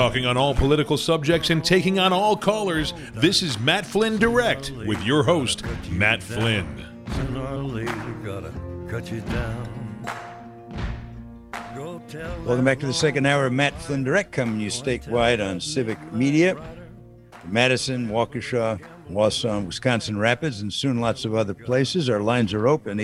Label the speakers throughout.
Speaker 1: Talking on all political subjects and taking on all callers, this is Matt Flynn Direct with your host, Matt Flynn.
Speaker 2: Sooner or later, gotta cut you down.
Speaker 3: Welcome back to the second hour of Matt Flynn Direct, coming to you statewide on Civic Media. Madison, Waukesha, Wausau, Wisconsin Rapids, and soon lots of other places. Our lines are open,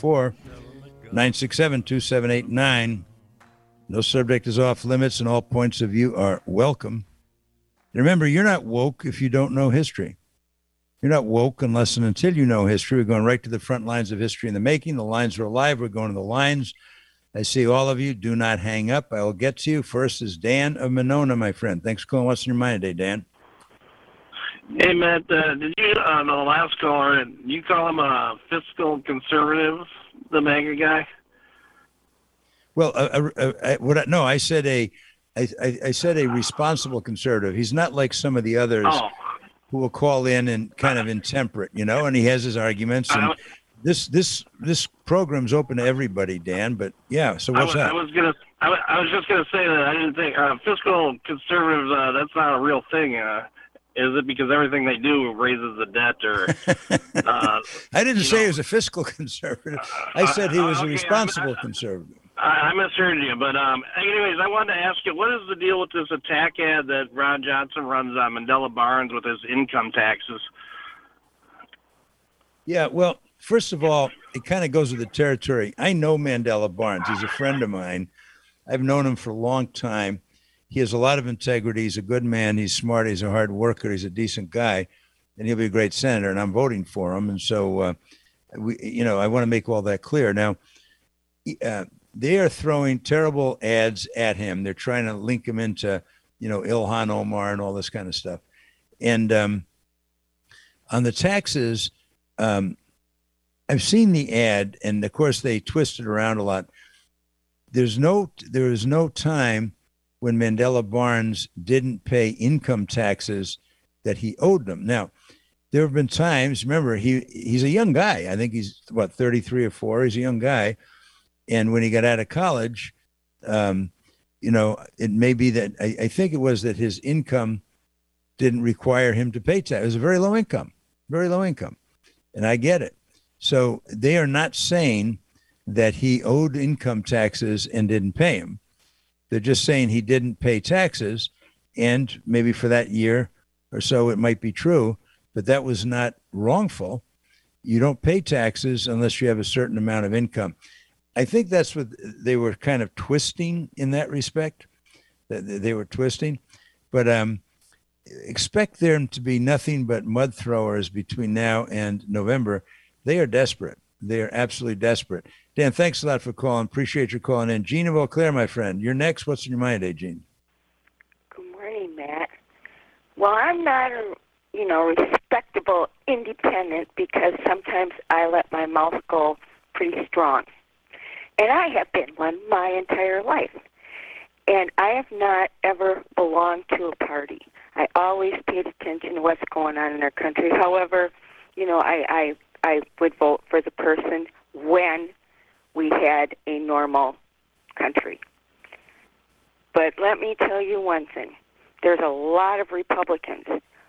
Speaker 3: 844-967-2789. No subject is off limits, and all points of view are welcome. And remember, you're not woke if you don't know history. You're not woke unless and until you know history. We're going right to the front lines of history in the making. The lines are alive. We're going to the lines. I see all of you. Do not hang up. I will get to you. First is Dan of Monona, my friend. Thanks for calling. What's in your mind today, Dan?
Speaker 4: Hey, Matt, did you, the last caller, you call him a fiscal conservative, the MAGA guy?
Speaker 3: Well, I said a responsible conservative. He's not like some of the others who will call in and kind of intemperate, and he has his arguments. And this program's open to everybody, Dan. But yeah, so what's up?
Speaker 4: I was just gonna say that I didn't think fiscal conservatives. That's not a real thing. Is it because everything they do raises the debt? Or
Speaker 3: I didn't say he was a fiscal conservative. I said he was a responsible conservative.
Speaker 4: I misheard you, but anyways, I wanted to ask you, what is the deal with this attack ad that Ron Johnson runs on Mandela Barnes with his income taxes?
Speaker 3: Yeah, well, first of all, it kind of goes with the territory. I know Mandela Barnes. He's a friend of mine. I've known him for a long time. He has a lot of integrity. He's a good man. He's smart. He's a hard worker. He's a decent guy, and he'll be a great senator, and I'm voting for him. And so, I want to make all that clear. Now, they are throwing terrible ads at him. They're trying to link him into, Ilhan Omar and all this kind of stuff. And on the taxes, I've seen the ad, and of course they twist it around a lot. There is no time when Mandela Barnes didn't pay income taxes that he owed them. Now, there have been times, remember, he's a young guy. I think he's, 33 or 4. He's a young guy. And when he got out of college, it may be that I think it was that his income didn't require him to pay tax. It was a very low income. And I get it. So they are not saying that he owed income taxes and didn't pay them. They're just saying he didn't pay taxes. And maybe for that year or so, it might be true, but that was not wrongful. You don't pay taxes unless you have a certain amount of income. I think that's what they were kind of twisting in that respect. They were twisting, but expect them to be nothing but mud throwers between now and November. They are desperate. They are absolutely desperate. Dan, thanks a lot for calling. Appreciate your calling in. Gene of Eau Claire, my friend. You're next. What's in your mind today, Gene?
Speaker 5: Good morning, Matt. Well, I'm not a respectable independent because sometimes I let my mouth go pretty strong. And I have been one my entire life. And I have not ever belonged to a party. I always paid attention to what's going on in our country. However, I would vote for the person when we had a normal country. But let me tell you one thing. There's a lot of Republicans,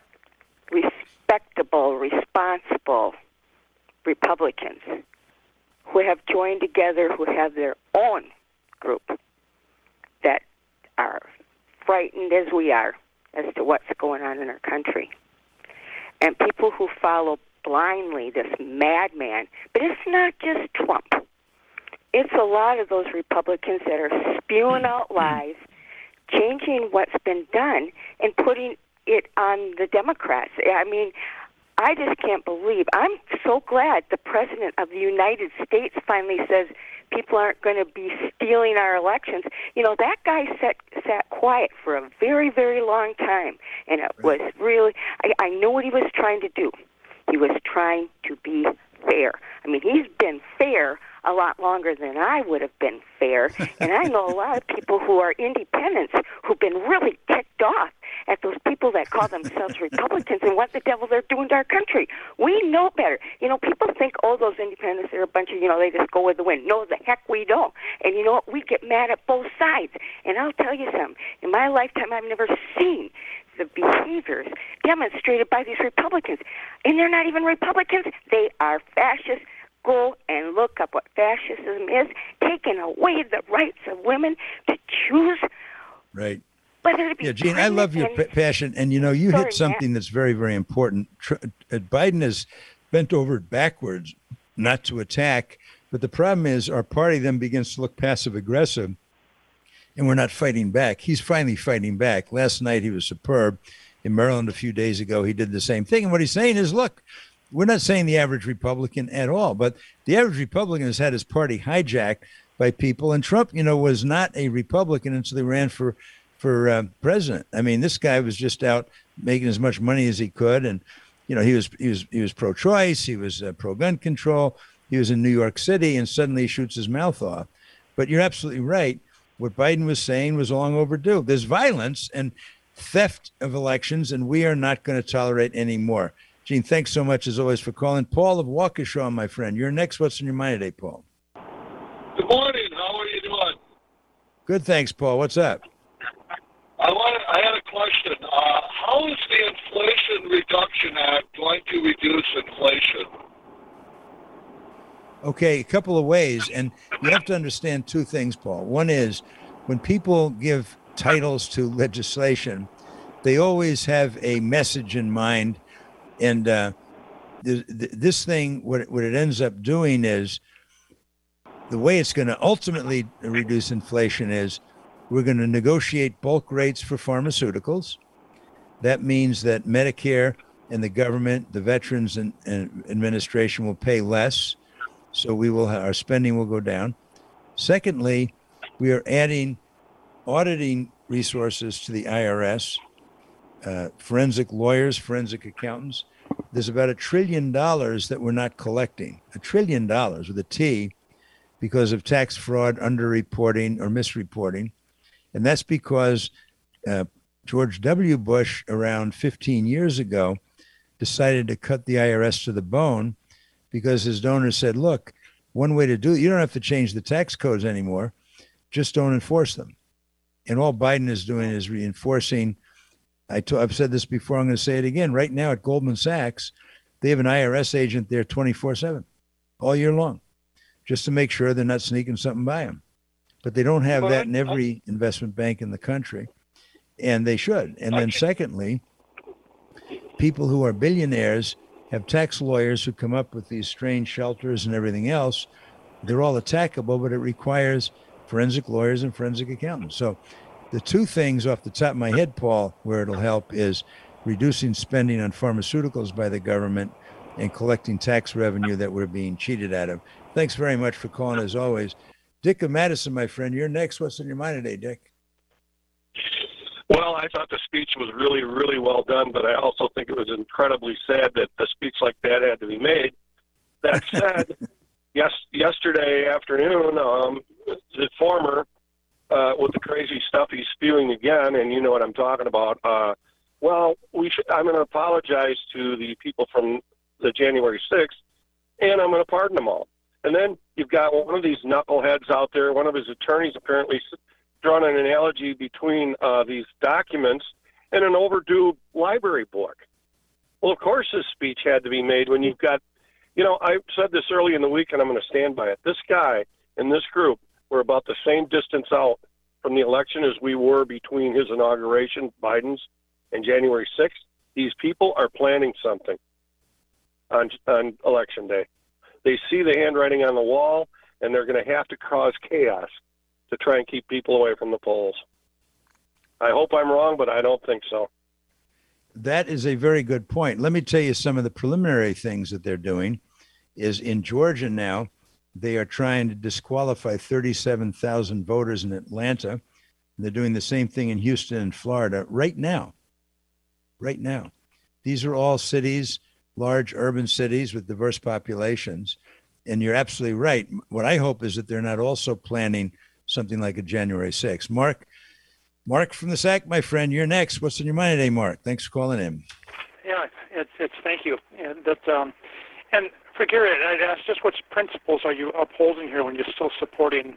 Speaker 5: respectable, responsible Republicans, who have joined together, who have their own group that are frightened as we are as to what's going on in our country. And people who follow blindly this madman. But it's not just Trump. It's a lot of those Republicans that are spewing out lies, changing what's been done, and putting it on the Democrats. I mean, I just can't believe. I'm so glad the President of the United States finally says people aren't going to be stealing our elections. That guy sat quiet for a very, very long time, and it was really, I know what he was trying to do. He was trying to be fair. I mean, he's been fair a lot longer than I would have been fair. And I know a lot of people who are independents who've been really ticked off at those people that call themselves Republicans and what the devil they're doing to our country. We know better. You know, people think, oh, those independents are a bunch of, they just go with the wind. No, the heck we don't. And you know what? We get mad at both sides. And I'll tell you something. In my lifetime, I've never seen the behaviors demonstrated by these Republicans. And they're not even Republicans. They are fascists. Go and look up what fascism is, taking away the rights of women to choose.
Speaker 3: Right.
Speaker 5: Whether to be
Speaker 3: yeah, Gene, I love your passion. And, you hit something that's very, very important. Biden has bent over backwards not to attack. But the problem is our party then begins to look passive-aggressive, and we're not fighting back. He's finally fighting back. Last night he was superb. In Maryland a few days ago, he did the same thing. And what he's saying is, look, we're not saying the average Republican at all, but the average Republican has had his party hijacked by people. And Trump, was not a Republican until he ran for president. I mean, this guy was just out making as much money as he could, and he was pro-choice, he was pro-gun control, he was in New York City, and suddenly he shoots his mouth off. But you're absolutely right. What Biden was saying was long overdue. There's violence and theft of elections, and we are not going to tolerate any more. Gene, thanks so much, as always, for calling. Paul of Waukesha, my friend. You're next. What's on your mind today, Paul?
Speaker 6: Good morning. How are you doing?
Speaker 3: Good, thanks, Paul. What's up?
Speaker 6: I had a question. How is the Inflation Reduction Act going to reduce inflation?
Speaker 3: Okay, a couple of ways. And you have to understand two things, Paul. One is when people give titles to legislation, they always have a message in mind. And this thing, what it ends up doing is the way it's going to ultimately reduce inflation is we're going to negotiate bulk rates for pharmaceuticals. That means that Medicare and the government, the Veterans and Administration will pay less. So our spending will go down. Secondly, we are adding auditing resources to the IRS, forensic lawyers, forensic accountants. There's about $1 trillion that we're not collecting, $1 trillion with a T, because of tax fraud, underreporting, or misreporting. And that's because George W. Bush, around 15 years ago, decided to cut the IRS to the bone because his donors said, look, one way to do it, you don't have to change the tax codes anymore, just don't enforce them. And all Biden is doing is reinforcing. I've said this before, I'm going to say it again. Right now at Goldman Sachs, they have an IRS agent there 24/7, all year long, just to make sure they're not sneaking something by them. But they don't have that in every investment bank in the country, and they should. And then secondly, people who are billionaires have tax lawyers who come up with these strange shelters and everything else. They're all attackable, but it requires forensic lawyers and forensic accountants. So the two things off the top of my head, Paul, where it'll help is reducing spending on pharmaceuticals by the government and collecting tax revenue that we're being cheated out of. Thanks very much for calling, as always. Dick of Madison, my friend, you're next. What's on your mind today, Dick?
Speaker 6: Well, I thought the speech was really, really well done, but I also think it was incredibly sad that a speech like that had to be made. That said, yesterday afternoon, the former, with the crazy stuff he's spewing again, and you know what I'm talking about, I'm going to apologize to the people from the January 6th, and I'm going to pardon them all. And then you've got one of these knuckleheads out there, one of his attorneys apparently drawn an analogy between these documents and an overdue library book. Well, of course this speech had to be made when you've got, I said this early in the week and I'm going to stand by it. This guy and this group were about the same distance out from the election as we were between his inauguration, Biden's, and January 6th. These people are planning something on Election Day. They see the handwriting on the wall, and they're going to have to cause chaos to try and keep people away from the polls. I hope I'm wrong, but I don't think so.
Speaker 3: That is a very good point. Let me tell you some of the preliminary things that they're doing is in Georgia now, they are trying to disqualify 37,000 voters in Atlanta. They're doing the same thing in Houston and Florida right now. Right now. These are all cities large urban cities with diverse populations. And you're absolutely right. What I hope is that they're not also planning something like a January 6th. Mark from the SAC, my friend, you're next. What's on your mind today, Mark? Thanks for calling in.
Speaker 7: Yeah, it's thank you. And for Gary, I'd ask just what principles are you upholding here when you're still supporting,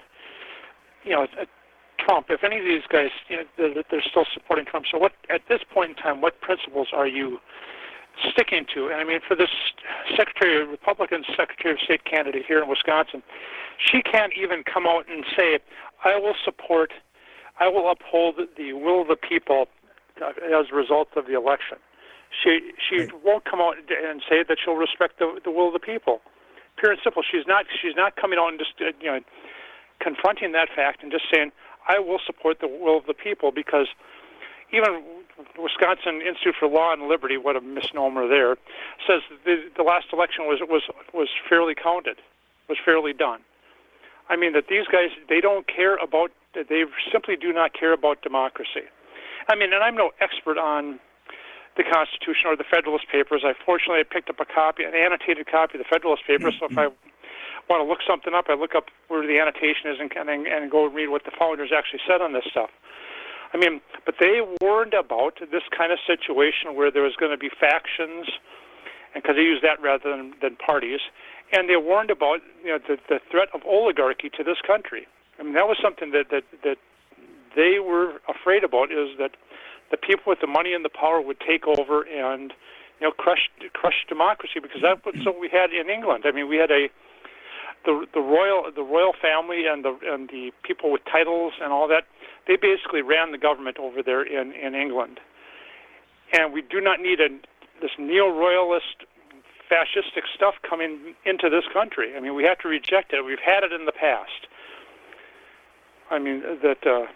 Speaker 7: Trump? If any of these guys, they're still supporting Trump. So what, at this point in time, what principles are you sticking to? And I mean, for this Republican Secretary of State candidate here in Wisconsin, she can't even come out and say, I will uphold the will of the people as a result of the election. She won't come out and say that she'll respect the will of the people. Pure and simple. She's not coming out and just confronting that fact and just saying, I will support the will of the people, because even Wisconsin Institute for Law and Liberty, what a misnomer there, says the last election was fairly counted, was fairly done. I mean, that these guys, they simply do not care about democracy. I mean, and I'm no expert on the Constitution or the Federalist Papers. I picked up an annotated copy of the Federalist Papers, so if I want to look something up, I look up where the annotation is and go and read what the founders actually said on this stuff. I mean, but they warned about this kind of situation where there was going to be factions, and because they use that rather than parties, and they warned about the threat of oligarchy to this country. I mean, that was something that they were afraid about, is that the people with the money and the power would take over and crush democracy, because that's what we had in England. I mean, we had the royal family and the people with titles and all that. They basically ran the government over there in England, and we do not need this neo-royalist, fascistic stuff coming into this country. I mean, we have to reject it. We've had it in the past. I mean, that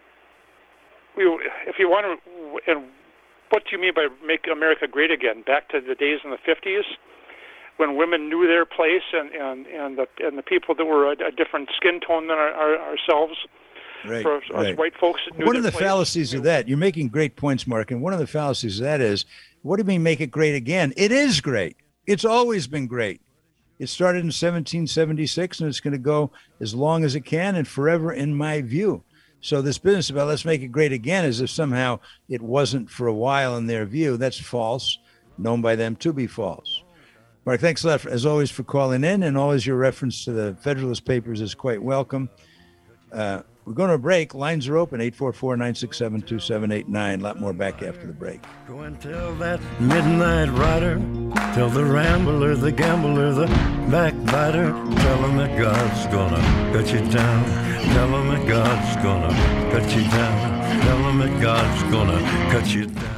Speaker 7: if you want to, and what do you mean by make America great again? Back to the days in the 50s, when women knew their place, and the people that were a different skin tone than ourselves.
Speaker 3: Right,
Speaker 7: for us white folks.
Speaker 3: One of the fallacies of that, you're making great points, Mark, and one of the fallacies of that is, what do you mean make it great again? It is great. It's always been great. It started in 1776, and it's going to go as long as it can and forever, in my view. So this business about let's make it great again, as if somehow it wasn't for a while in their view, that's false, known by them to be false. Mark, thanks a lot, as always, for calling in, and always your reference to the Federalist Papers is quite welcome. We're going to a break. Lines are open, 844-967-2789. A lot more back after the break.
Speaker 2: Go and tell that midnight rider, tell the rambler, the gambler, the backbiter, tell him that God's gonna cut you down. Tell him that God's gonna cut you down. Tell him that God's gonna cut you down.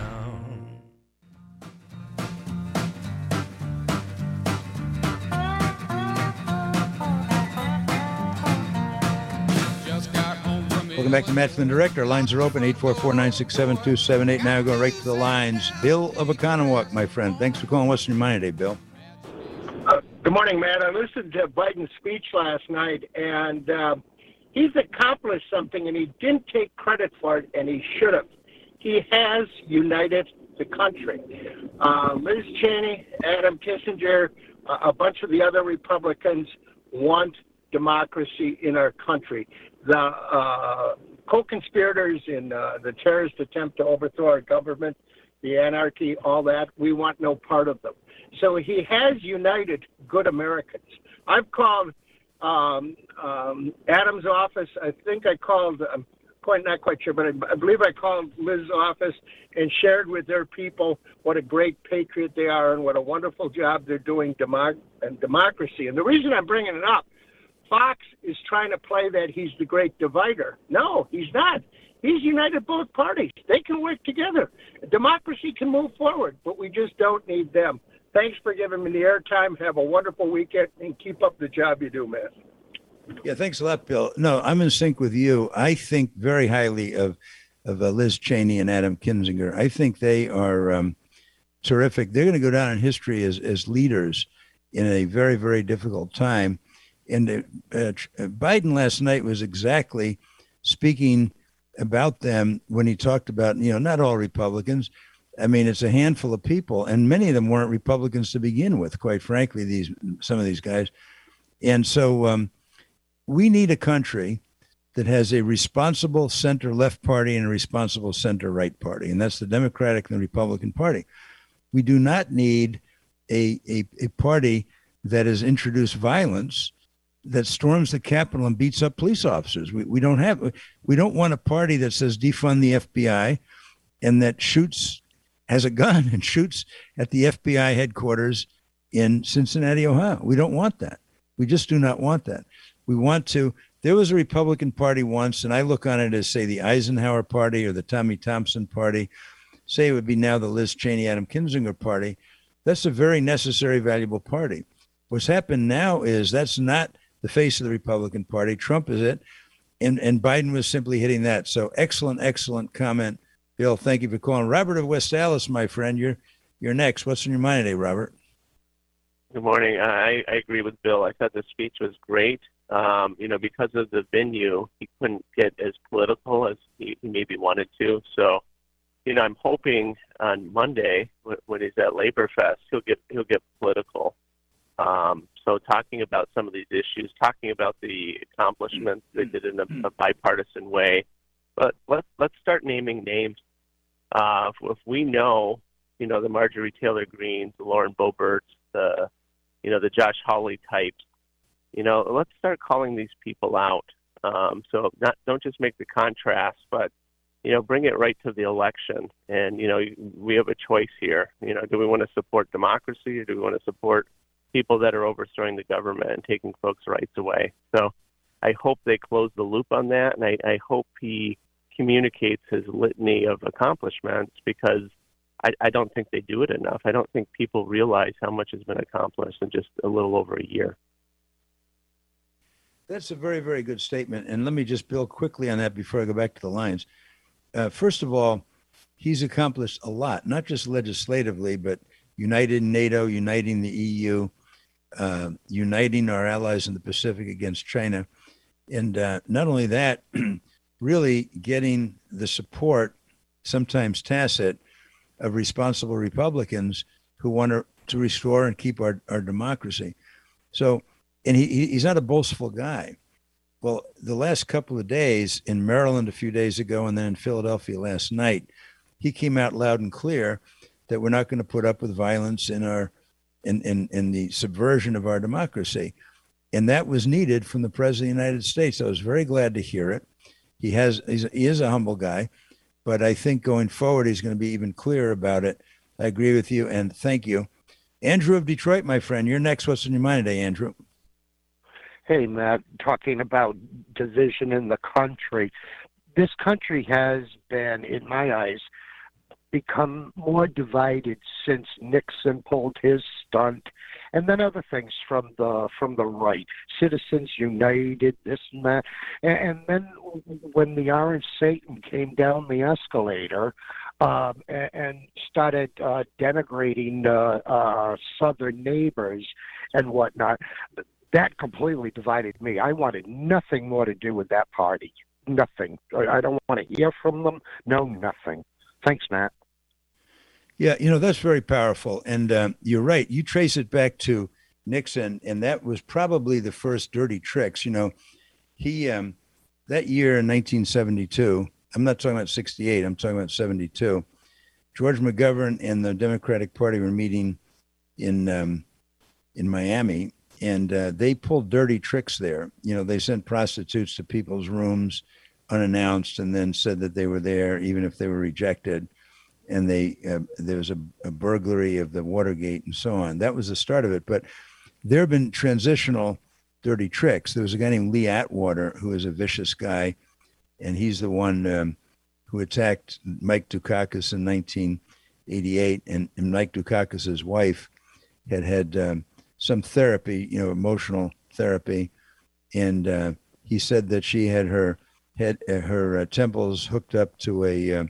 Speaker 3: Welcome back to Matt Flynn Direct. Our lines are open, 844-967-2789. Now going right to the lines. Bill of Oconomowoc, my friend. Thanks for calling. What's in your mind today, Bill?
Speaker 8: Good morning, Matt. I listened to Biden's speech last night, and he's accomplished something, and he didn't take credit for it, and he should have. He has united the country. Liz Cheney, Adam Kinzinger, a bunch of the other Republicans want democracy in our country. The co-conspirators in the terrorist attempt to overthrow our government, the anarchy, all that, we want no part of them. So he has united good Americans. I've called Adam's office. I think I called, I'm not quite sure, but I believe I called Liz's office and shared with their people what a great patriot they are and what a wonderful job they're doing in democracy. And the reason I'm bringing it up, Fox is trying to play that he's the great divider. No, he's not. He's united both parties. They can work together. Democracy can move forward, but we just don't need them. Thanks for giving me the airtime. Have a wonderful weekend, and keep up the job you do, man.
Speaker 3: Yeah, thanks a lot, Bill. No, I'm in sync with you. I think very highly of Liz Cheney and Adam Kinzinger. I think they are terrific. They're going to go down in history as leaders in a very, very difficult time. And Biden last night was exactly speaking about them when he talked about, not all Republicans. I mean, it's a handful of people, and many of them weren't Republicans to begin with, quite frankly, some of these guys. And so we need a country that has a responsible center-left party and a responsible center-right party, and that's the Democratic and the Republican Party. We do not need a party that has introduced violence, that storms the Capitol and beats up police officers. We don't want a party that says defund the FBI and that has a gun and shoots at the FBI headquarters in Cincinnati, Ohio. We don't want that. We just do not want that. There was a Republican Party once, and I look on it as, say, the Eisenhower Party or the Tommy Thompson Party. Say it would be now the Liz Cheney, Adam Kinzinger Party. That's a very necessary, valuable party. What's happened now is that's not the face of the Republican Party. Trump is it, and Biden was simply hitting that. So excellent comment, Bill. Thank you for calling. Robert of West Allis, my friend, you're next. What's on your mind today, Robert?
Speaker 9: Good morning. I agree with Bill. I thought the speech was great. Because of the venue, he couldn't get as political as he maybe wanted to. So, I'm hoping on Monday when he's at Labor Fest, he'll get political. So talking about some of these issues, talking about the accomplishments they did in a bipartisan way. But let's start naming names. If we know, the Marjorie Taylor Greene, the Lauren Boeberts, the Josh Hawley types, let's start calling these people out. So don't just make the contrast, but bring it right to the election. And we have a choice here. Do we want to support democracy, or do we want to support people that are overthrowing the government and taking folks' rights away? So I hope they close the loop on that, and I hope he communicates his litany of accomplishments, because I don't think they do it enough. I don't think people realize how much has been accomplished in just a little over a year.
Speaker 3: That's a very, very good statement. And let me just build quickly on that before I go back to the lines. First of all, he's accomplished a lot, not just legislatively, but uniting NATO, uniting the EU, uniting our allies in the Pacific against China. And not only that, really getting the support, sometimes tacit, of responsible Republicans who want to restore and keep our democracy. So, and he's not a boastful guy. Well, the last couple of days in Maryland a few days ago, and then in Philadelphia last night, he came out loud and clear that we're not going to put up with violence in the subversion of our democracy. And that was needed from the President of the United States. I was very glad to hear it. He is a humble guy, but I think going forward, he's going to be even clearer about it. I agree with you, and thank you. Andrew of Detroit, my friend, you're next. What's on your mind today, Andrew?
Speaker 10: Hey, Matt, talking about division in the country. This country has been, in my eyes, become more divided since Nixon pulled his stunt, and then other things from the right, Citizens United, this and that, and then when the Orange Satan came down the escalator and started denigrating Southern neighbors and whatnot, that completely divided me. I wanted nothing more to do with that party. Nothing. I don't want to hear from them. No, nothing. Thanks, Matt.
Speaker 3: Yeah, that's very powerful. And you're right. You trace it back to Nixon, and that was probably the first dirty tricks. He, that year in 1972, I'm not talking about 68, I'm talking about 72, George McGovern and the Democratic Party were meeting in Miami, and they pulled dirty tricks there. They sent prostitutes to people's rooms unannounced and then said that they were there, even if they were rejected. And there was a burglary of the Watergate and so on. That was the start of it. But there have been transitional dirty tricks. There was a guy named Lee Atwater, who is a vicious guy, and he's the one who attacked Mike Dukakis in 1988. And Mike Dukakis' wife had some therapy, emotional therapy, and he said that she had her temples hooked up to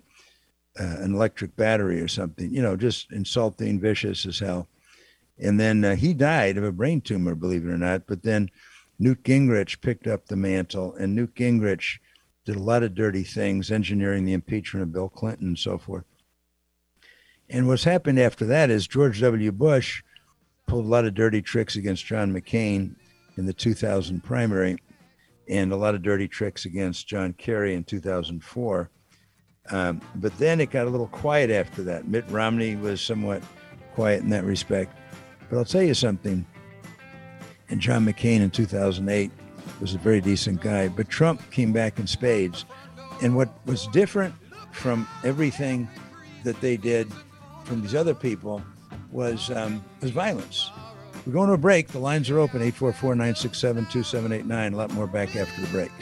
Speaker 3: an electric battery or something, just insulting, vicious as hell. And then he died of a brain tumor, believe it or not. But then Newt Gingrich picked up the mantle, and Newt Gingrich did a lot of dirty things, engineering the impeachment of Bill Clinton and so forth. And what's happened after that is George W. Bush pulled a lot of dirty tricks against John McCain in the 2000 primary and a lot of dirty tricks against John Kerry in 2004. But then it got a little quiet after that. Mitt Romney was somewhat quiet in that respect. But I'll tell you something. And John McCain in 2008 was a very decent guy. But Trump came back in spades. And what was different from everything that they did from these other people was violence. We're going to a break. The lines are open, 844-967-2789. A lot more back after the break.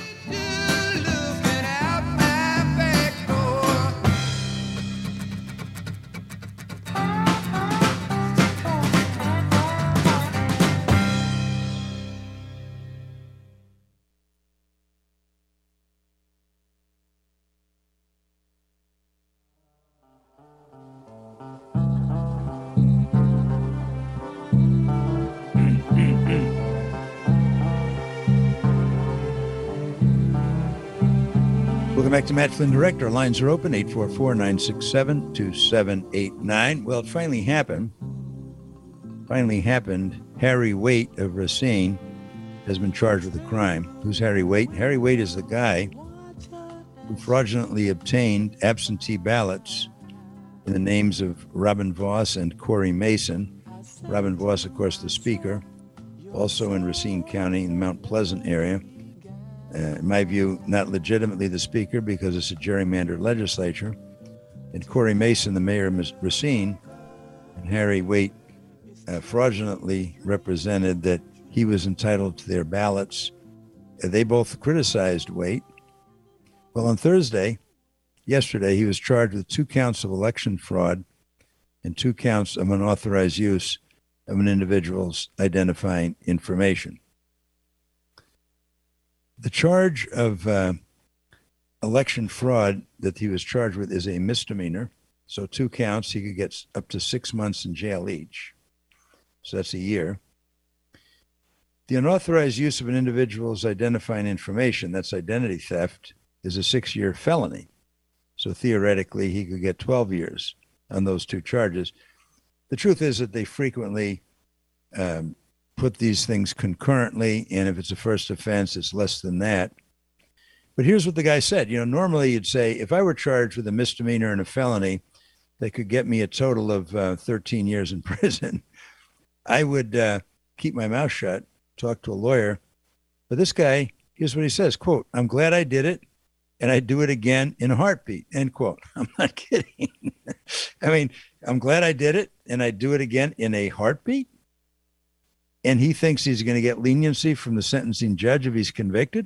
Speaker 3: Welcome back to Matt Flynn Direct. Our lines are open, 844-967-2789. Well, it finally happened. Harry Waite of Racine has been charged with a crime. Who's Harry Waite? Harry Waite is the guy who fraudulently obtained absentee ballots in the names of Robin Voss and Corey Mason. Robin Voss, of course, the speaker, also in Racine County in the Mount Pleasant area. In my view, not legitimately the speaker because it's a gerrymandered legislature. And Corey Mason, the mayor of Racine, and Harry Waite fraudulently represented that he was entitled to their ballots. They both criticized Waite. Well, on yesterday, he was charged with 2 counts of election fraud and 2 counts of unauthorized use of an individual's identifying information. The charge of election fraud that he was charged with is a misdemeanor. So 2 counts, he could get up to 6 months in jail each. So that's a year. The unauthorized use of an individual's identifying information, that's identity theft, is a 6-year felony. So theoretically, he could get 12 years on those 2 charges. The truth is that they frequently put these things concurrently, and if it's a first offense, it's less than that. But here's what the guy said. Normally you'd say, if I were charged with a misdemeanor and a felony that could get me a total of 13 years in prison, I would keep my mouth shut, talk to a lawyer. But this guy, here's what he says, quote, "I'm glad I did it, and I'd do it again in a heartbeat," end quote. I'm not kidding. I mean, I'm glad I did it, and I'd do it again in a heartbeat? And he thinks he's going to get leniency from the sentencing judge if he's convicted?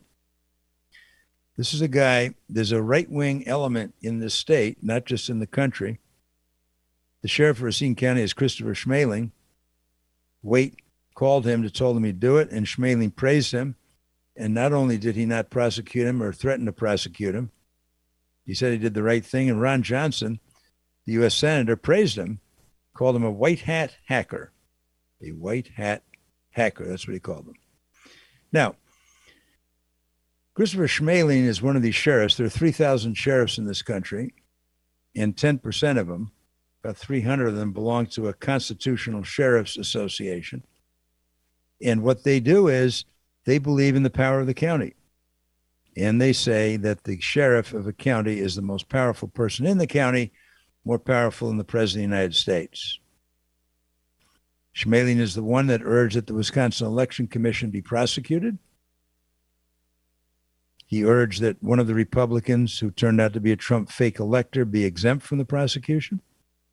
Speaker 3: This is a guy, there's a right-wing element in this state, not just in the country. The sheriff of Racine County is Christopher Schmeling. Waite called him to tell him he'd do it, and Schmeling praised him. And not only did he not prosecute him or threaten to prosecute him, he said he did the right thing. And Ron Johnson, the U.S. Senator, praised him, called him a white hat hacker. A white hat hacker, that's what he called him. Now, Christopher Schmeling is one of these sheriffs. There are 3,000 sheriffs in this country, and 10% of them, about 300 of them, belong to a constitutional sheriff's association. And what they do is they believe in the power of the county. And they say that the sheriff of a county is the most powerful person in the county, more powerful than the President of the United States. Schmeling is the one that urged that the Wisconsin Election Commission be prosecuted. He urged that one of the Republicans who turned out to be a Trump fake elector be exempt from the prosecution.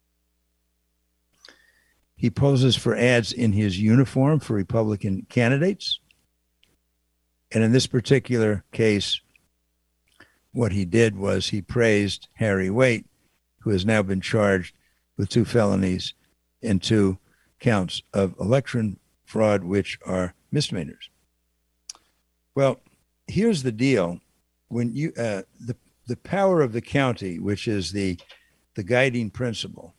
Speaker 3: He poses for ads in his uniform for Republican candidates. And in this particular case, what he did was he praised Harry Waite, who has now been charged with 2 felonies and 2 counts of election fraud, which are misdemeanors. Well, here's the deal. When you the power of the county, which is the guiding principle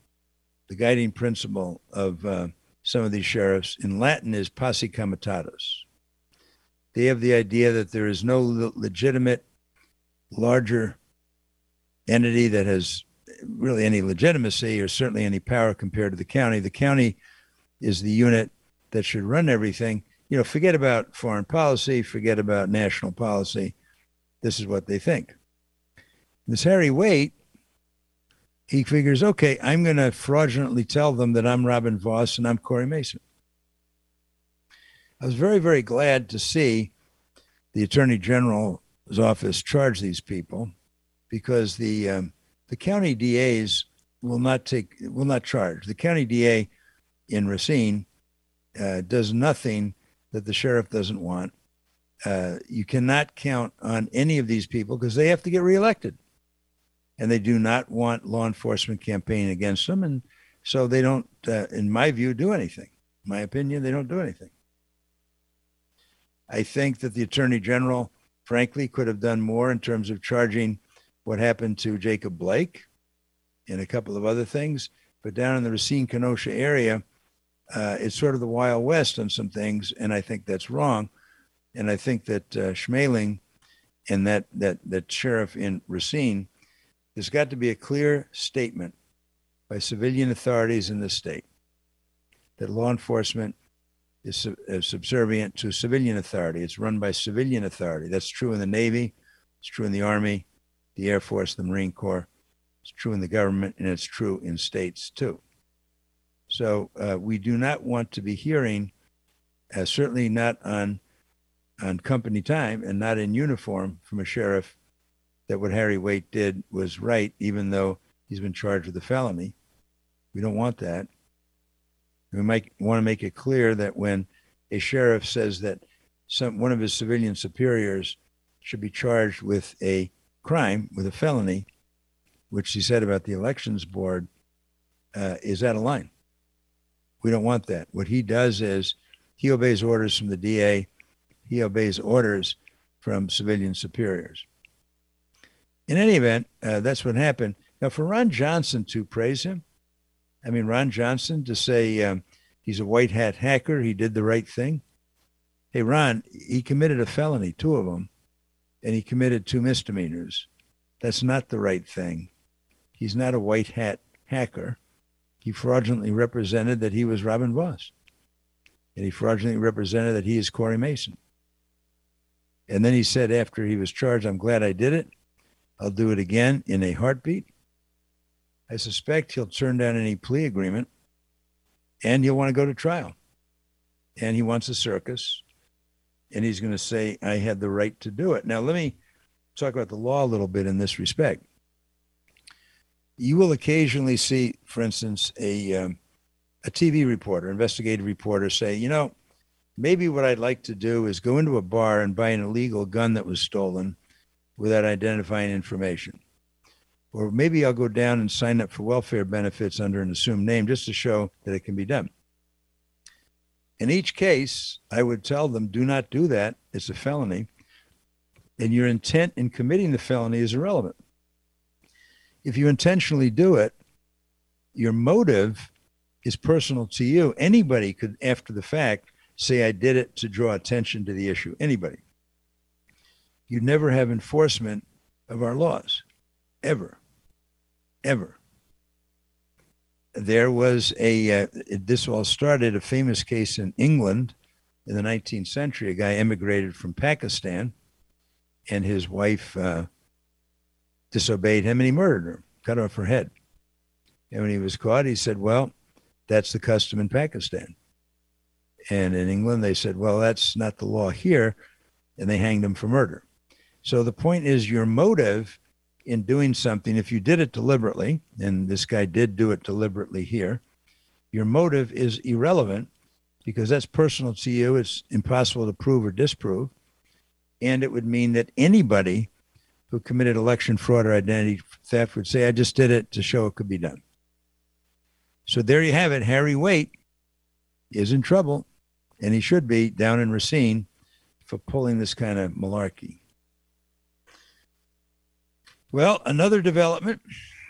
Speaker 3: of some of these sheriffs, in Latin is posse comitatus. They have the idea that there is no legitimate larger entity that has really any legitimacy or certainly any power compared to the county. The county is the unit that should run everything. Forget about foreign policy, forget about national policy. This is what they think. This Harry Waite, he figures, okay, I'm going to fraudulently tell them that I'm Robin Vos and I'm Corey Mason. I was very, very glad to see the Attorney General's office charge these people, because the county DAs will not charge. The county DA in Racine does nothing that the sheriff doesn't want. You cannot count on any of these people because they have to get reelected, and they do not want law enforcement campaigning against them, and so they don't, in my view, do anything. In my opinion, they don't do anything. I think that the Attorney General, frankly, could have done more in terms of charging what happened to Jacob Blake and a couple of other things. But down in the Racine-Kenosha area, it's sort of the Wild West on some things, and I think that's wrong. And I think that Schmeling and that sheriff in Racine, there's got to be a clear statement by civilian authorities in the state that law enforcement is subservient to civilian authority. It's run by civilian authority. That's true in the Navy. It's true in the Army, the Air Force, the Marine Corps. It's true in the government, and it's true in states too. So we do not want to be hearing, certainly not on company time and not in uniform, from a sheriff that what Harry Waite did was right, even though he's been charged with a felony. We don't want that. We might want to make it clear that when a sheriff says that one of his civilian superiors should be charged with a crime, with a felony, which he said about the elections board, is out of line. We don't want that. What he does is he obeys orders from the DA. He obeys orders from civilian superiors. In any event, that's what happened. Now, for Ron Johnson to praise him, Ron Johnson to say he's a white hat hacker, he did the right thing. Hey, Ron, he committed a felony, 2 of them, and he committed 2 misdemeanors. That's not the right thing. He's not a white hat hacker. He fraudulently represented that he was Robin Vos. And he fraudulently represented that he is Corey Mason. And then he said after he was charged, I'm glad I did it. I'll do it again in a heartbeat. I suspect he'll turn down any plea agreement, and he'll want to go to trial. And he wants a circus, and he's going to say, I had the right to do it. Now, let me talk about the law a little bit in this respect. You will occasionally see, for instance, a TV reporter, investigative reporter say, maybe what I'd like to do is go into a bar and buy an illegal gun that was stolen without identifying information. Or maybe I'll go down and sign up for welfare benefits under an assumed name just to show that it can be done. In each case, I would tell them, do not do that. It's a felony. And your intent in committing the felony is irrelevant. If you intentionally do it, your motive is personal to you. Anybody could, after the fact, say, I did it to draw attention to the issue. Anybody. You'd never have enforcement of our laws. Ever. There was this all started, a famous case in England in the 19th century. A guy emigrated from Pakistan, and his wife disobeyed him, and he murdered her, cut off her head. And when he was caught, he said, well, that's the custom in Pakistan. And in England, they said, well, that's not the law here, and they hanged him for murder. So the point is, your motive in doing something, if you did it deliberately, and this guy did do it deliberately here, your motive is irrelevant because that's personal to you. It's impossible to prove or disprove. And it would mean that anybody who committed election fraud or identity theft would say, I just did it to show it could be done. So there you have it. Harry Waite is in trouble, and he should be down in Racine for pulling this kind of malarkey. Well, another development.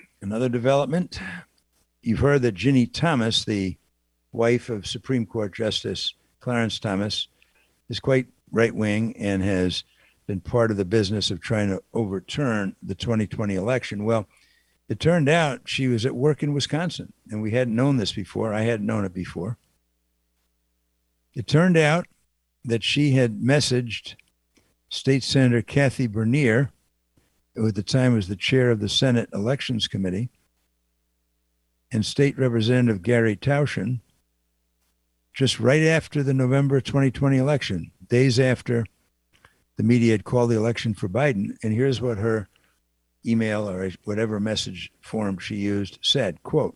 Speaker 3: You've heard that Ginny Thomas, the wife of Supreme Court Justice Clarence Thomas, is quite right-wing and has been part of the business of trying to overturn the 2020 election. Well, It turned out she was at work in Wisconsin, and we hadn't known this before. I hadn't known it before. It turned out that she had messaged State Senator Kathy Bernier, who at the time was the chair of the Senate Elections Committee, and State Representative Gary Tauschen, just right after the November 2020 election, days after the media had called the election for Biden. And here's what her email or whatever message form she used said, quote,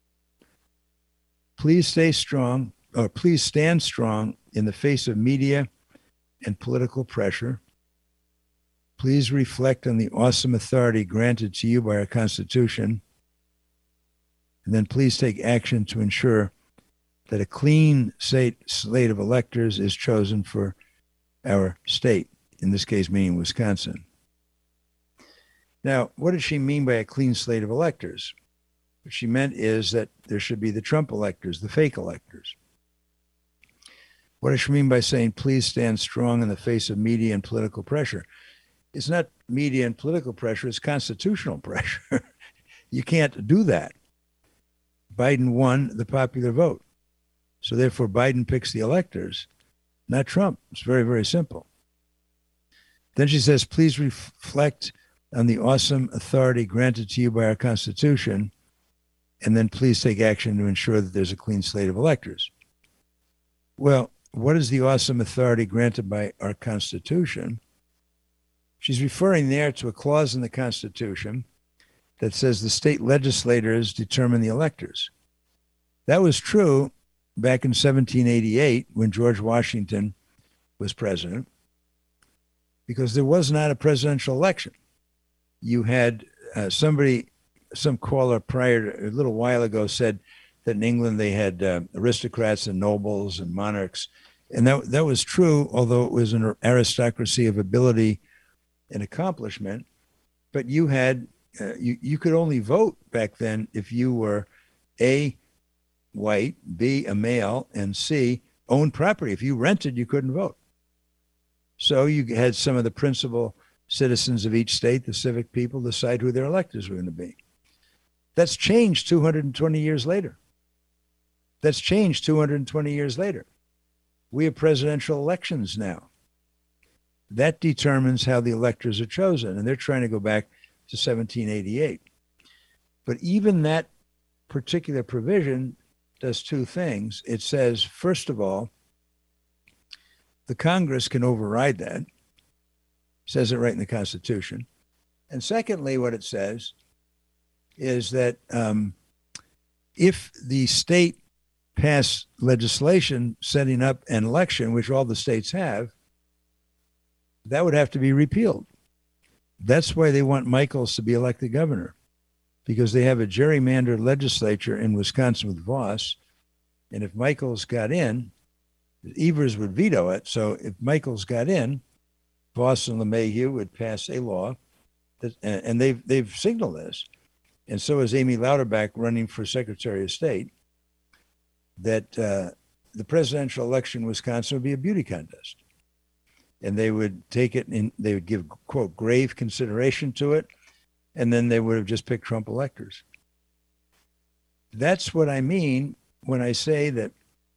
Speaker 3: please stand strong in the face of media and political pressure. Please reflect on the awesome authority granted to you by our Constitution. And then please take action to ensure that a clean slate of electors is chosen for our state, in this case meaning Wisconsin. Now, what did she mean by a clean slate of electors? What she meant is that there should be the Trump electors, the fake electors. What does she mean by saying, please stand strong in the face of media and political pressure? It's not media and political pressure, it's constitutional pressure. You can't do that. Biden won the popular vote. So therefore, Biden picks the electors, not Trump. It's very, very simple. Then she says, please reflect on the awesome authority granted to you by our Constitution, and then please take action to ensure that there's a clean slate of electors. Well, what is the awesome authority granted by our Constitution? She's referring there to a clause in the Constitution that says the state legislators determine the electors. That was true back in 1788 when George Washington was president, because there was not a presidential election. You had some caller a little while ago said that in England they had aristocrats and nobles and monarchs. And that was true, although it was an aristocracy of ability and accomplishment. But you had you could only vote back then if you were A, white, B, a male, and C, owned property. If you rented, you couldn't vote. So you had some of the principal citizens of each state, the civic people, decide who their electors were going to be. That's changed 220 years later. That's changed 220 years later. We have presidential elections now. That determines how the electors are chosen, and they're trying to go back to 1788. But even that particular provision does two things. It says, first of all, the Congress can override that. It says it right in the Constitution. And secondly, what it says is that if the state pass legislation setting up an election, which all the states have, that would have to be repealed. That's why they want Michaels to be elected governor, because they have a gerrymandered legislature in Wisconsin with Voss. And if Michaels got in, Evers would veto it. So if Michaels got in, Voss and LeMahieu would pass a law that, and they've signaled this. And so is Amy Louderback running for Secretary of State, that the presidential election in Wisconsin would be a beauty contest. And they would take it and they would give, quote, grave consideration to it. And then they would have just picked Trump electors. That's what I mean when I say that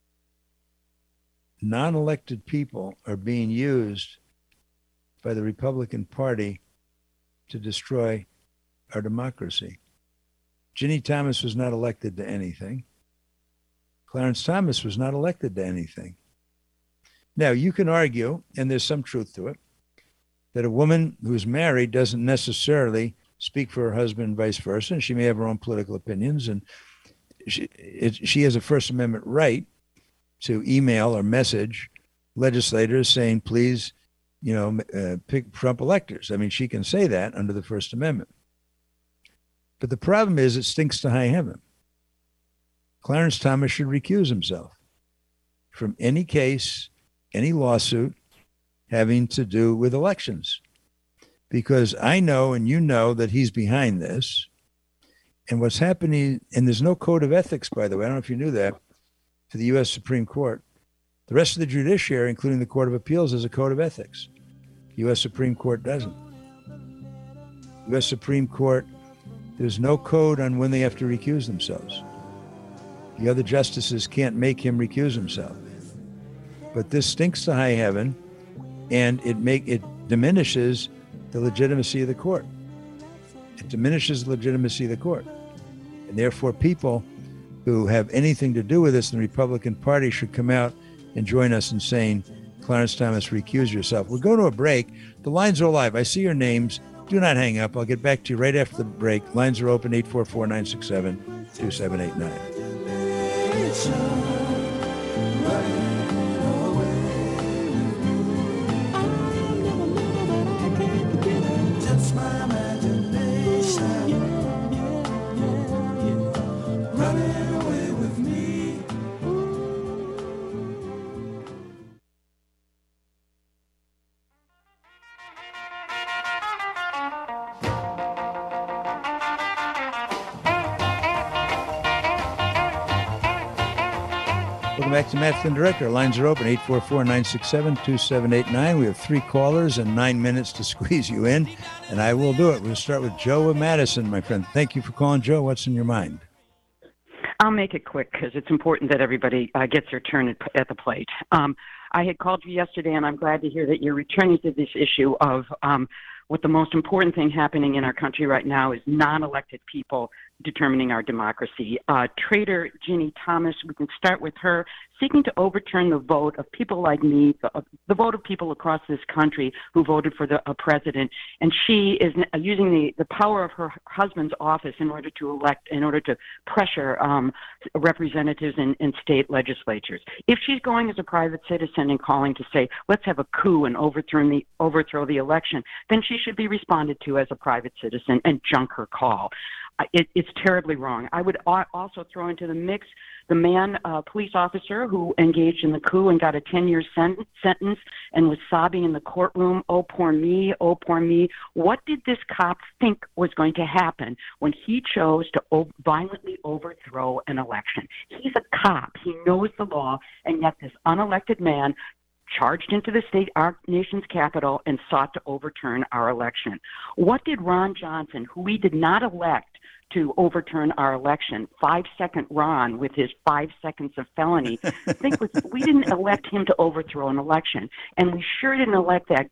Speaker 3: non-elected people are being used by the Republican Party to destroy our democracy. Ginny Thomas was not elected to anything. Clarence Thomas was not elected to anything. Now, you can argue, and there's some truth to it, that a woman who's married doesn't necessarily speak for her husband and vice versa, and she may have her own political opinions, and she has a First Amendment right to email or message legislators saying, please, pick Trump electors. I mean, she can say that under the First Amendment. But the problem is it stinks to high heaven. Clarence Thomas should recuse himself from any case, any lawsuit having to do with elections. Because I know and you know that he's behind this. And what's happening, and there's no code of ethics, by the way, I don't know if you knew that, for the U.S. Supreme Court. The rest of the judiciary, including the Court of Appeals, has a code of ethics. The U.S. Supreme Court doesn't. The U.S. Supreme Court, There's no code on when they have to recuse themselves. The other justices can't make him recuse himself. But this stinks to high heaven, and it diminishes the legitimacy of the court. It diminishes the legitimacy of the court. And therefore, people who have anything to do with this in the Republican Party should come out and join us in saying, Clarence Thomas, recuse yourself. We'll go to a break. The lines are live. I see your names. Do not hang up. I'll get back to you right after the break. Lines are open, 844-967-2789. Welcome back to Matt Flynn Direct. Our lines are open, 844-967-2789. We have 3 callers and 9 minutes to squeeze you in, and I will do it. We'll start with Joe of Madison, my friend. Thank you for calling, Joe. What's in your mind?
Speaker 11: I'll make it quick because it's important that everybody gets their turn at the plate. I had called you yesterday, and I'm glad to hear that you're returning to this issue of what the most important thing happening in our country right now is non-elected people determining our democracy. Traitor Ginny Thomas, we can start with her, seeking to overturn the vote of people like me, the vote of people across this country who voted for a president. And she is using the power of her husband's office in order to pressure representatives in state legislatures. If she's going as a private citizen and calling to say, let's have a coup and overthrow the election, then she should be responded to as a private citizen and junk her call. It's terribly wrong. I would also throw into the mix the police officer who engaged in the coup and got a 10-year sentence and was sobbing in the courtroom, oh, poor me, oh, poor me. What did this cop think was going to happen when he chose to violently overthrow an election? He's a cop. He knows the law, and yet this unelected man charged into our nation's capital and sought to overturn our election. What did Ron Johnson, who we did not elect to overturn our election, 5-second Ron with his 5 seconds of felony, we didn't elect him to overthrow an election. And we sure didn't elect that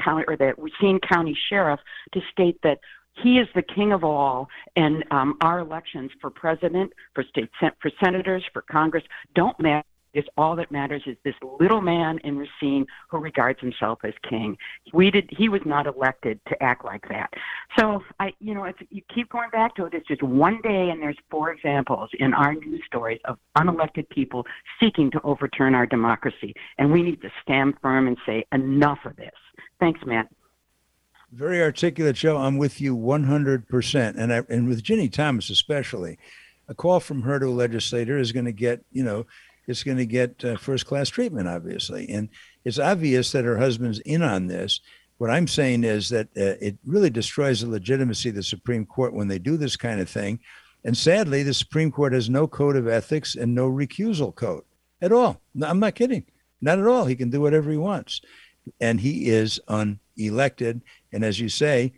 Speaker 11: Racine County sheriff to state that he is the king of all, and our elections for president, for senators, for Congress don't matter. All that matters is this little man in Racine who regards himself as king. He was not elected to act like that. So you keep going back to it. It's just one day, and there's 4 examples in our news stories of unelected people seeking to overturn our democracy, and we need to stand firm and say enough of this. Thanks, Matt.
Speaker 3: Very articulate, Joe. I'm with you 100%, and with Ginny Thomas especially, a call from her to a legislator is going to get it's going to get first-class treatment, obviously. And it's obvious that her husband's in on this. What I'm saying is that it really destroys the legitimacy of the Supreme Court when they do this kind of thing. And sadly, the Supreme Court has no code of ethics and no recusal code at all. No, I'm not kidding. Not at all. He can do whatever he wants. And he is unelected. And as you say,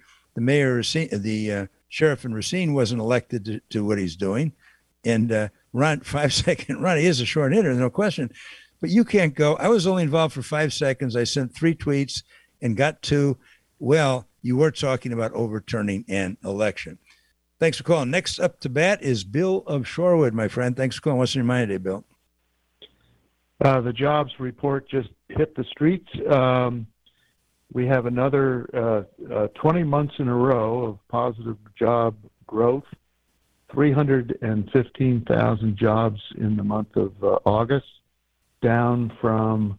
Speaker 3: the sheriff in Racine wasn't elected to do what he's doing. And Ron, 5-second Ron, he is a short hitter, no question. But you can't go, I was only involved for 5 seconds. I sent 3 tweets and got to, well, you were talking about overturning an election. Thanks for calling. Next up to bat is Bill of Shorewood, my friend. Thanks for calling. What's in your mind today, Bill?
Speaker 12: The jobs report just hit the streets. We have another 20 months in a row of positive job growth. 315,000 jobs in the month of August, down from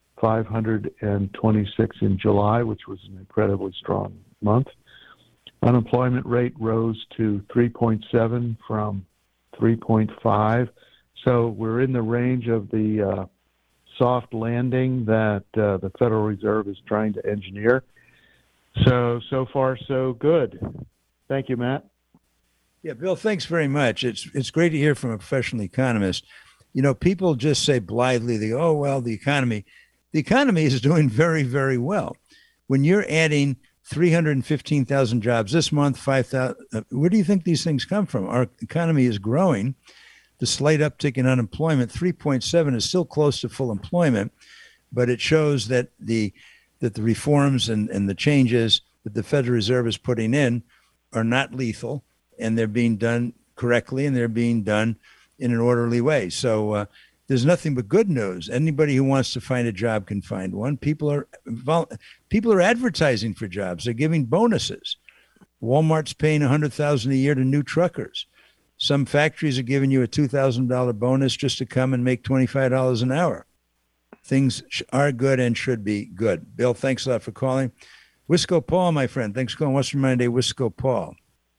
Speaker 12: 526 in July, which was an incredibly strong month. Unemployment rate rose to 3.7 from 3.5. So we're in the range of the soft landing that the Federal Reserve is trying to engineer. So far, so good. Thank you, Matt.
Speaker 3: Yeah, Bill, thanks very much. It's great to hear from a professional economist. People just say blithely, the economy is doing very, very well. When you're adding 315,000 jobs this month, 5,000. Where do you think these things come from? Our economy is growing. The slight uptick in unemployment, 3.7, is still close to full employment, but it shows that the reforms and the changes that the Federal Reserve is putting in are not lethal, and they're being done correctly, and they're being done in an orderly way. So there's nothing but good news. Anybody who wants to find a job can find one. People are advertising for jobs. They're giving bonuses. Walmart's paying $100,000 a year to new truckers. Some factories are giving you a $2,000 bonus just to come and make $25 an hour. Things are good and should be good. Bill, thanks a lot for calling. Wisco Paul, my friend. Thanks for calling Western Monday, Wisco Paul.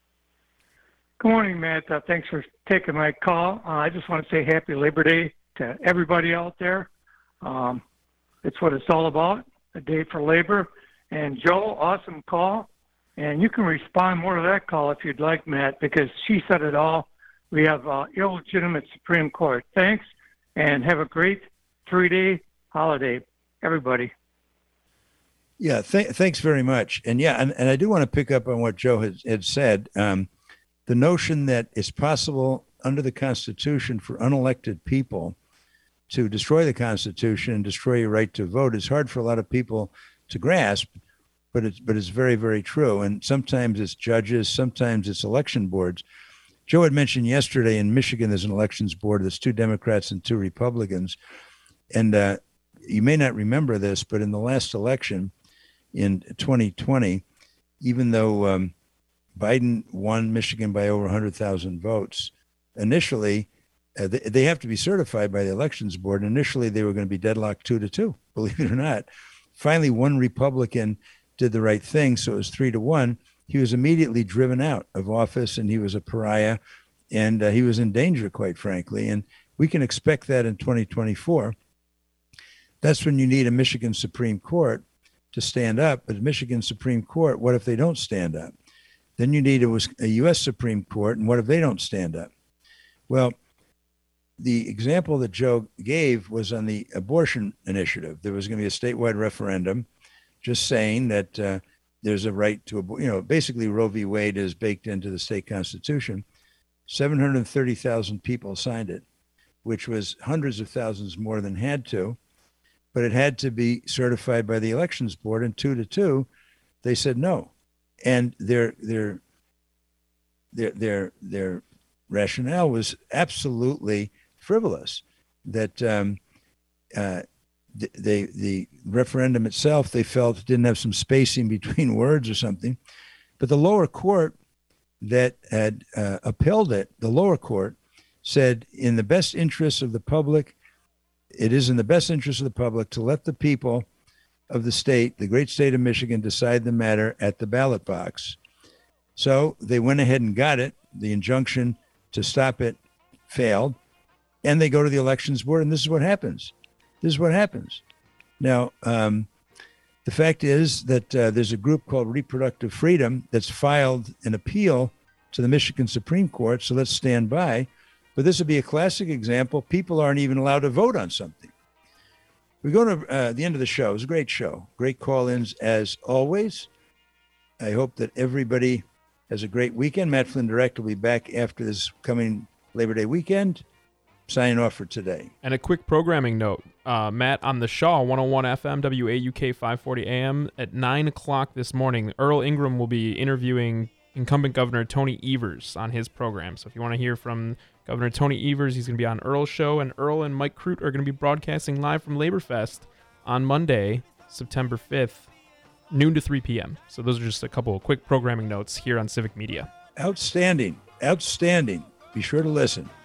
Speaker 13: Good morning, Matt. Thanks for taking my call. I just want to say happy Labor Day to everybody out there. It's what it's all about, a day for labor. And Joe, awesome call. And you can respond more to that call if you'd like, Matt, because she said it all. We have illegitimate Supreme Court. Thanks, and have a great 3-day holiday, everybody.
Speaker 3: Yeah, thanks very much. And yeah, and I do want to pick up on what Joe had said. The notion that it's possible under the Constitution for unelected people to destroy the Constitution and destroy your right to vote is hard for a lot of people to grasp, but it's very, very true. And sometimes it's judges, sometimes it's election boards. Joe had mentioned yesterday in Michigan there's an elections board. There's 2 Democrats and 2 Republicans. And you may not remember this, but in the last election in 2020, even though Biden won Michigan by over 100,000 votes, initially, they have to be certified by the elections board. Initially, they were going to be deadlocked 2-2, believe it or not. Finally, one Republican did the right thing, so it was 3-1. He was immediately driven out of office, and he was a pariah, and he was in danger, quite frankly. And we can expect that in 2024. That's when you need a Michigan Supreme Court to stand up. But Michigan Supreme Court, what if they don't stand up? Then you need a U.S. Supreme Court, and what if they don't stand up? Well, the example that Joe gave was on the abortion initiative. There was going to be a statewide referendum just saying that there's a right to abortion. Basically Roe v. Wade is baked into the state constitution. 730,000 people signed it, which was hundreds of thousands more than had to, but it had to be certified by the elections board, and 2-2, they said no. And their rationale was absolutely frivolous, that the referendum itself, they felt, didn't have some spacing between words or something. But the lower court that had upheld it, the lower court said, in the best interest of the public, it is in the best interest of the public to let the people of the state, the great state of Michigan, decide the matter at the ballot box. So they went ahead and got it. The injunction to stop it failed. And they go to the elections board, and this is what happens. This is what happens. Now, the fact is that there's a group called Reproductive Freedom that's filed an appeal to the Michigan Supreme Court, so let's stand by. But this would be a classic example. People aren't even allowed to vote on something. We go to the end of the show. It was a great show. Great call-ins as always. I hope that everybody has a great weekend. Matt Flynn Direct will be back after this coming Labor Day weekend. Signing off for today.
Speaker 14: And a quick programming note. Matt, on the Shaw 101 FM, WAUK 540 AM at 9 o'clock this morning, Earl Ingram will be interviewing incumbent Governor Tony Evers on his program. So if you want to hear from Governor Tony Evers, he's going to be on Earl's show, and Earl and Mike Crute are going to be broadcasting live from Laborfest on Monday, September 5th, noon to 3 p.m. So those are just a couple of quick programming notes here on Civic Media.
Speaker 3: Outstanding. Outstanding. Be sure to listen.